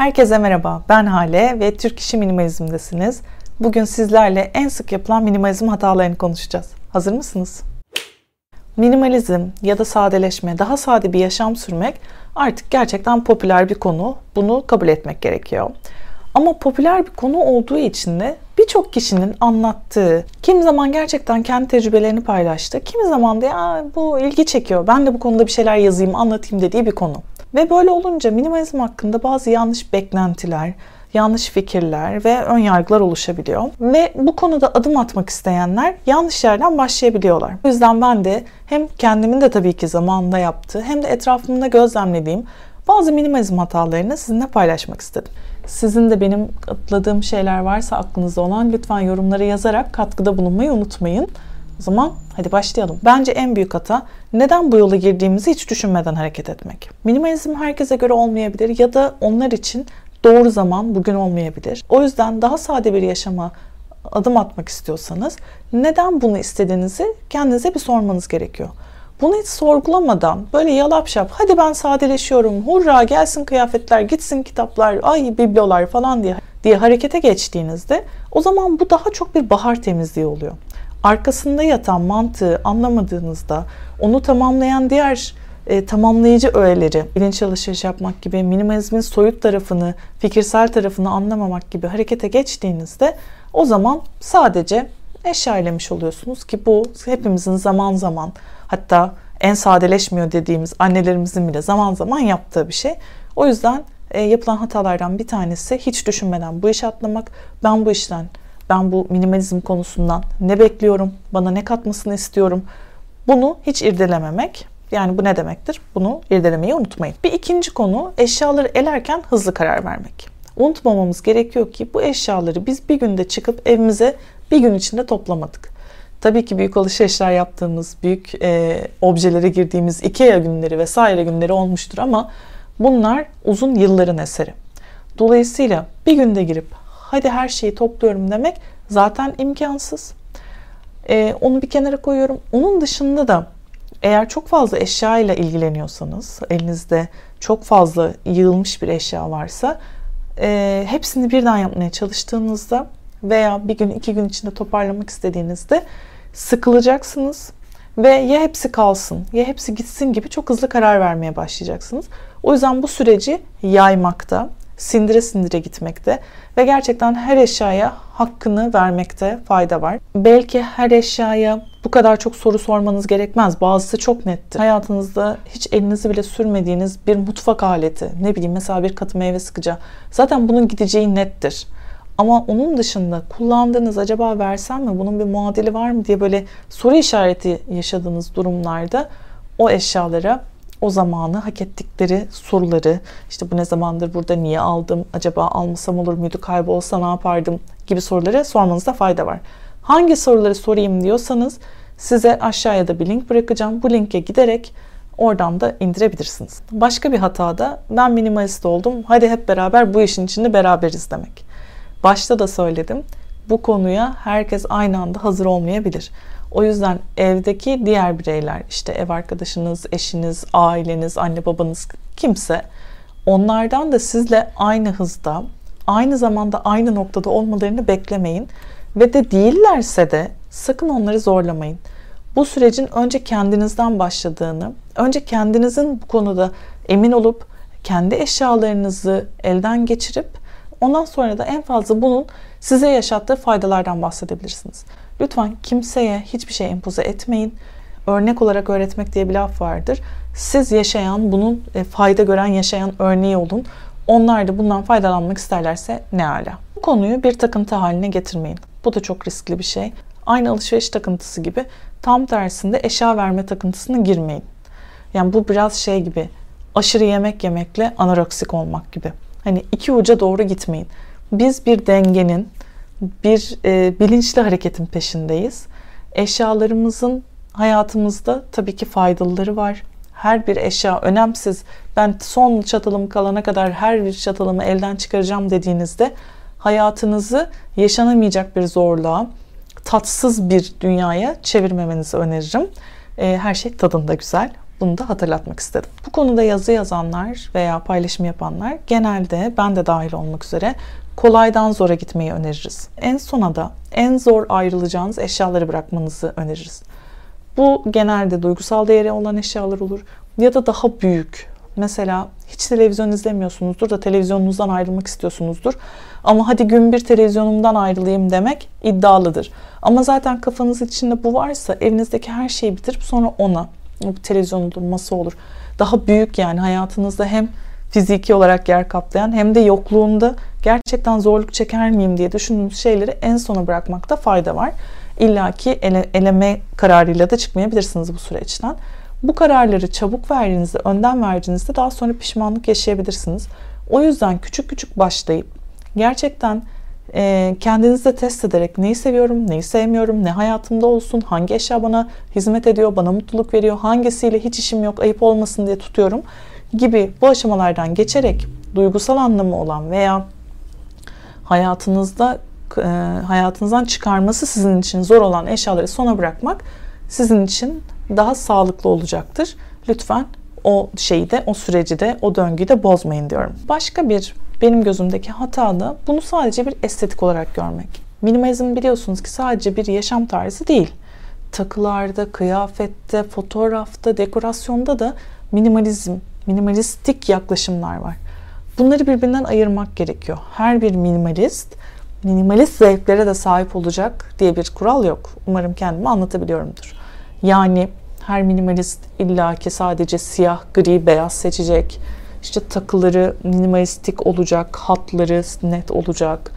Herkese merhaba, ben Hale ve Türk İşi Minimalizm'desiniz. Bugün sizlerle en sık yapılan minimalizm hatalarını konuşacağız. Hazır mısınız? Minimalizm ya da sadeleşme, daha sade bir yaşam sürmek artık gerçekten popüler bir konu. Bunu kabul etmek gerekiyor. Ama popüler bir konu olduğu için de birçok kişinin anlattığı, kimi zaman gerçekten kendi tecrübelerini paylaştı, kimi zaman da ya bu ilgi çekiyor, ben de bu konuda bir şeyler yazayım, anlatayım dediği bir konu. Ve böyle olunca minimalizm hakkında bazı yanlış beklentiler, yanlış fikirler ve ön yargılar oluşabiliyor. Ve bu konuda adım atmak isteyenler yanlış yerden başlayabiliyorlar. O yüzden ben de hem kendimin de tabii ki zamanında yaptığı hem de etrafımda gözlemlediğim bazı minimalizm hatalarını sizinle paylaşmak istedim. Sizin de benim atladığım şeyler varsa aklınızda olan lütfen yorumlara yazarak katkıda bulunmayı unutmayın. O zaman hadi başlayalım. Bence en büyük hata neden bu yola girdiğimizi hiç düşünmeden hareket etmek. Minimalizm herkese göre olmayabilir ya da onlar için doğru zaman bugün olmayabilir. O yüzden daha sade bir yaşama adım atmak istiyorsanız neden bunu istediğinizi kendinize bir sormanız gerekiyor. Bunu hiç sorgulamadan böyle yalap şap hadi ben sadeleşiyorum, hurra gelsin kıyafetler, gitsin kitaplar, ay biblolar falan diye harekete geçtiğinizde o zaman bu daha çok bir bahar temizliği oluyor. Arkasında yatan mantığı anlamadığınızda onu tamamlayan diğer tamamlayıcı öğeleri, bilinç alışveriş yapmak gibi, minimalizmin soyut tarafını, fikirsel tarafını anlamamak gibi harekete geçtiğinizde o zaman sadece eşyalemiş oluyorsunuz ki bu hepimizin zaman zaman, hatta en sadeleşmiyor dediğimiz annelerimizin bile zaman zaman yaptığı bir şey. O yüzden yapılan hatalardan bir tanesi hiç düşünmeden bu işe atlamak. Ben bu minimalizm konusundan ne bekliyorum, bana ne katmasını istiyorum, bunu hiç irdelememek. Yani bu ne demektir? Bunu irdelemeyi unutmayın. Bir ikinci konu eşyaları elerken hızlı karar vermek. Unutmamamız gerekiyor ki bu eşyaları biz bir günde çıkıp evimize bir gün içinde toplamadık. Tabii ki büyük alışverişler yaptığımız, büyük objelere girdiğimiz IKEA günleri vesaire günleri olmuştur ama bunlar uzun yılların eseri. Dolayısıyla bir günde girip hadi her şeyi topluyorum demek zaten imkansız. Onu bir kenara koyuyorum. Onun dışında da eğer çok fazla eşya ile ilgileniyorsanız, elinizde çok fazla yığılmış bir eşya varsa hepsini birden yapmaya çalıştığınızda veya bir gün iki gün içinde toparlamak istediğinizde sıkılacaksınız ve ya hepsi kalsın ya hepsi gitsin gibi çok hızlı karar vermeye başlayacaksınız. O yüzden bu süreci yaymakta, sindire sindire gitmekte ve gerçekten her eşyaya hakkını vermekte fayda var. Belki her eşyaya bu kadar çok soru sormanız gerekmez. Bazısı çok nettir. Hayatınızda hiç elinizi bile sürmediğiniz bir mutfak aleti, ne bileyim mesela bir katı meyve sıkacağı. Zaten bunun gideceği nettir. Ama onun dışında kullandığınız acaba versem mi, bunun bir muadili var mı diye böyle soru işareti yaşadığınız durumlarda o eşyalara o zamanı hak ettikleri soruları, işte bu ne zamandır burada, niye aldım, acaba almasam olur muydu, kaybolsa ne yapardım gibi soruları sormanızda fayda var. Hangi soruları sorayım diyorsanız size aşağıya da bir link bırakacağım. Bu linke giderek oradan da indirebilirsiniz. Başka bir hata da ben minimalist oldum, hadi hep beraber bu işin içinde beraberiz demek. Başta da söyledim, bu konuya herkes aynı anda hazır olmayabilir. O yüzden evdeki diğer bireyler, işte ev arkadaşınız, eşiniz, aileniz, anne babanız kimse, onlardan da sizle aynı hızda, aynı zamanda aynı noktada olmalarını beklemeyin. Ve de değillerse de sakın onları zorlamayın. Bu sürecin önce kendinizden başladığını, önce kendinizin bu konuda emin olup kendi eşyalarınızı elden geçirip ondan sonra da en fazla bunun size yaşattığı faydalardan bahsedebilirsiniz. Lütfen kimseye hiçbir şey empoze etmeyin. Örnek olarak öğretmek diye bir laf vardır. Siz yaşayan, bunun fayda gören yaşayan örneği olun. Onlar da bundan faydalanmak isterlerse ne ala. Bu konuyu bir takıntı haline getirmeyin. Bu da çok riskli bir şey. Aynı alışveriş takıntısı gibi tam tersinde eşya verme takıntısına girmeyin. Yani bu biraz şey gibi, aşırı yemek yemekle anoreksik olmak gibi. Hani iki uca doğru gitmeyin. Biz bir dengenin, bir bilinçli hareketin peşindeyiz. Eşyalarımızın hayatımızda tabii ki faydalıları var. Her bir eşya önemsiz. Ben son çatalım kalana kadar her bir çatalımı elden çıkaracağım dediğinizde hayatınızı yaşanamayacak bir zorluğa, tatsız bir dünyaya çevirmemenizi öneririm. Her şey tadında güzel. Bunu da hatırlatmak istedim. Bu konuda yazı yazanlar veya paylaşım yapanlar genelde, ben de dahil olmak üzere, kolaydan zora gitmeyi öneririz. En sona da en zor ayrılacağınız eşyaları bırakmanızı öneririz. Bu genelde duygusal değeri olan eşyalar olur ya da daha büyük. Mesela hiç televizyon izlemiyorsunuzdur da televizyonunuzdan ayrılmak istiyorsunuzdur. Ama hadi gün bir televizyonumdan ayrılayım demek iddialıdır. Ama zaten kafanızın içinde bu varsa evinizdeki her şeyi bitirip sonra ona, televizyon olur, masa olur, daha büyük, yani hayatınızda hem fiziki olarak yer kaplayan hem de yokluğunda gerçekten zorluk çeker miyim diye düşündüğünüz şeyleri en sona bırakmakta fayda var. İlla ki eleme kararıyla da çıkmayabilirsiniz bu süreçten. Bu kararları çabuk verdiğinizde, önden verdiğinizde daha sonra pişmanlık yaşayabilirsiniz. O yüzden küçük küçük başlayıp gerçekten kendinizde test ederek neyi seviyorum, neyi sevmiyorum, ne hayatımda olsun, hangi eşya bana hizmet ediyor, bana mutluluk veriyor, hangisiyle hiç işim yok, ayıp olmasın diye tutuyorum gibi bu aşamalardan geçerek duygusal anlamı olan veya hayatınızdan çıkarması sizin için zor olan eşyaları sona bırakmak sizin için daha sağlıklı olacaktır. Lütfen o şeyi de, o süreci de, o döngüyü de bozmayın diyorum. Başka bir benim gözümdeki hata da bunu sadece bir estetik olarak görmek. Minimalizm biliyorsunuz ki sadece bir yaşam tarzı değil. Takılarda, kıyafette, fotoğrafta, dekorasyonda da minimalistik yaklaşımlar var. Bunları birbirinden ayırmak gerekiyor. Her bir minimalist zevklere de sahip olacak diye bir kural yok. Umarım kendimi anlatabiliyorumdur. Yani her minimalist illaki sadece siyah, gri, beyaz seçecek. İşte takıları minimalistik olacak, hatları net olacak.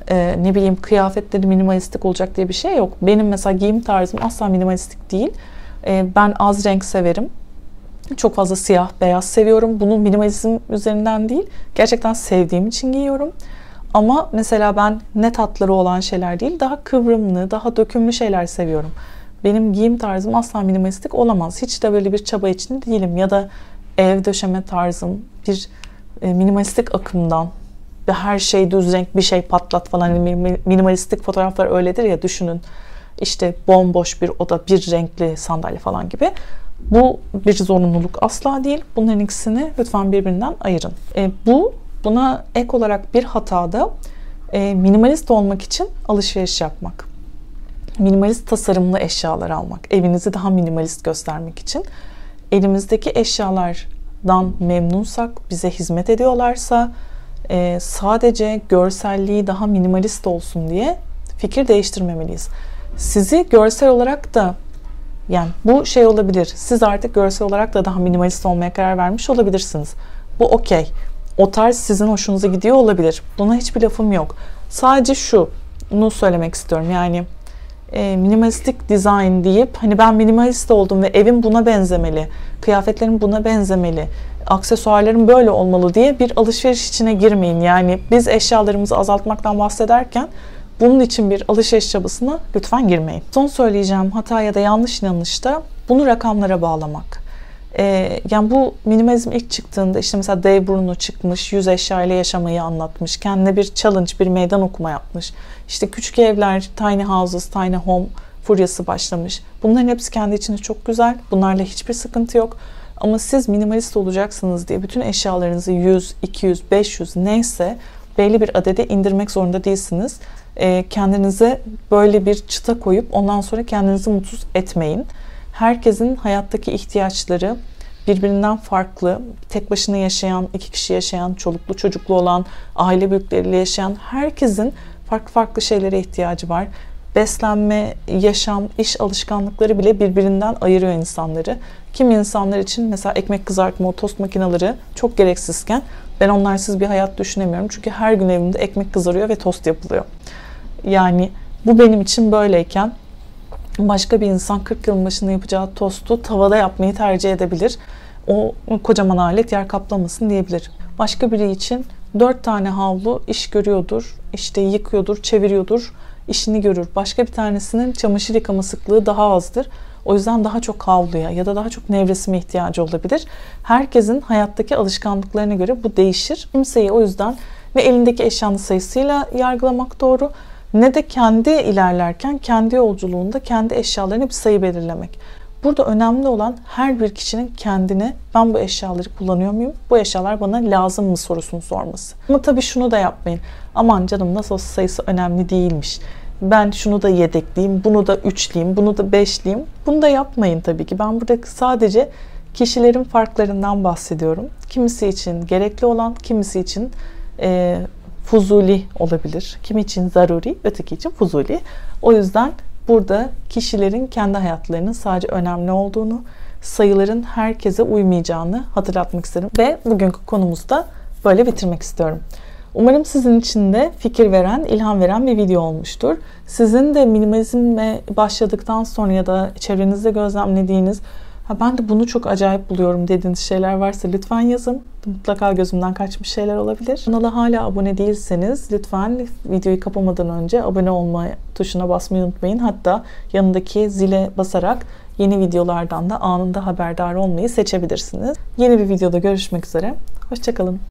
Kıyafetleri minimalistik olacak diye bir şey yok. Benim mesela giyim tarzım asla minimalistik değil. Ben az renk severim. Çok fazla siyah, beyaz seviyorum. Bunu minimalizm üzerinden değil, gerçekten sevdiğim için giyiyorum. Ama mesela ben net hatları olan şeyler değil, daha kıvrımlı, daha dökümlü şeyler seviyorum. Benim giyim tarzım asla minimalistik olamaz. Hiç de böyle bir çaba içinde değilim. Ya da ev döşeme tarzım bir minimalistik akımdan ve her şey düz renk, bir şey patlat falan. Minimalistik fotoğraflar öyledir ya, düşünün. İşte bomboş bir oda, bir renkli sandalye falan gibi. Bu bir zorunluluk asla değil. Bunların ikisini lütfen birbirinden ayırın. Buna ek olarak bir hata da minimalist olmak için alışveriş yapmak. Minimalist tasarımlı eşyalar almak. Evinizi daha minimalist göstermek için. Elimizdeki eşyalardan memnunsak, bize hizmet ediyorlarsa sadece görselliği daha minimalist olsun diye fikir değiştirmemeliyiz. Sizi görsel olarak da, yani bu şey olabilir. Siz artık görsel olarak da daha minimalist olmaya karar vermiş olabilirsiniz. Bu okey. O tarz sizin hoşunuza gidiyor olabilir. Buna hiçbir lafım yok. Sadece şunu söylemek istiyorum. Yani minimalistik design deyip hani ben minimalist oldum ve evim buna benzemeli, kıyafetlerim buna benzemeli, aksesuarlarım böyle olmalı diye bir alışveriş içine girmeyin. Yani biz eşyalarımızı azaltmaktan bahsederken bunun için bir alışveriş çabasına lütfen girmeyin. Son söyleyeceğim hata ya da yanlış da bunu rakamlara bağlamak. Yani bu minimalizm ilk çıktığında işte mesela Dave Bruno çıkmış, 100 eşya ile yaşamayı anlatmış. Kendine bir challenge, bir meydan okuma yapmış. İşte küçük evler, tiny houses, tiny home furyası başlamış. Bunların hepsi kendi içinde çok güzel. Bunlarla hiçbir sıkıntı yok. Ama siz minimalist olacaksınız diye bütün eşyalarınızı 100, 200, 500 neyse belli bir adede indirmek zorunda değilsiniz. Kendinize böyle bir çıta koyup ondan sonra kendinizi mutsuz etmeyin. Herkesin hayattaki ihtiyaçları birbirinden farklı. Tek başına yaşayan, 2 kişi yaşayan, çoluklu çocuklu olan, aile büyükleriyle yaşayan herkesin farklı farklı şeylere ihtiyacı var. Beslenme, yaşam, iş alışkanlıkları bile birbirinden ayırıyor insanları. Kimi insanlar için mesela ekmek kızartma, o tost makineleri çok gereksizken ben onlarsız bir hayat düşünemiyorum. Çünkü her gün evimde ekmek kızarıyor ve tost yapılıyor. Yani bu benim için böyleyken başka bir insan 40 yılın başında yapacağı tostu tavada yapmayı tercih edebilir. O kocaman alet yer kaplamasın diyebilir. Başka biri için 4 tane havlu iş görüyordur, işte yıkıyordur, çeviriyordur, işini görür. Başka bir tanesinin çamaşır yıkama sıklığı daha azdır. O yüzden daha çok havluya ya da daha çok nevresime ihtiyacı olabilir. Herkesin hayattaki alışkanlıklarına göre bu değişir. Kimseyi o yüzden ne elindeki eşyanın sayısıyla yargılamak doğru, ne de kendi ilerlerken kendi yolculuğunda kendi eşyalarına bir sayı belirlemek. Burada önemli olan her bir kişinin kendine ben bu eşyaları kullanıyor muyum? Bu eşyalar bana lazım mı sorusunu sorması. Ama tabii şunu da yapmayın. Aman canım nasıl olsa sayısı önemli değilmiş. Ben şunu da yedekleyeyim, bunu da üçleyeyim, bunu da beşleyeyim. Bunu da yapmayın tabii ki. Ben burada sadece kişilerin farklarından bahsediyorum. Kimisi için gerekli olan, kimisi için fuzuli olabilir. Kimi için zaruri, öteki için fuzuli. O yüzden burada kişilerin kendi hayatlarının sadece önemli olduğunu, sayıların herkese uymayacağını hatırlatmak isterim. Ve bugünkü konumuzda böyle bitirmek istiyorum. Umarım sizin için de fikir veren, ilham veren bir video olmuştur. Sizin de minimalizme başladıktan sonra ya da çevrenizde gözlemlediğiniz, ben de bunu çok acayip buluyorum dediğiniz şeyler varsa lütfen yazın. Mutlaka gözümden kaçmış şeyler olabilir. Kanala hala abone değilseniz lütfen videoyu kapamadan önce abone olma tuşuna basmayı unutmayın. Hatta yanındaki zile basarak yeni videolardan da anında haberdar olmayı seçebilirsiniz. Yeni bir videoda görüşmek üzere. Hoşça kalın.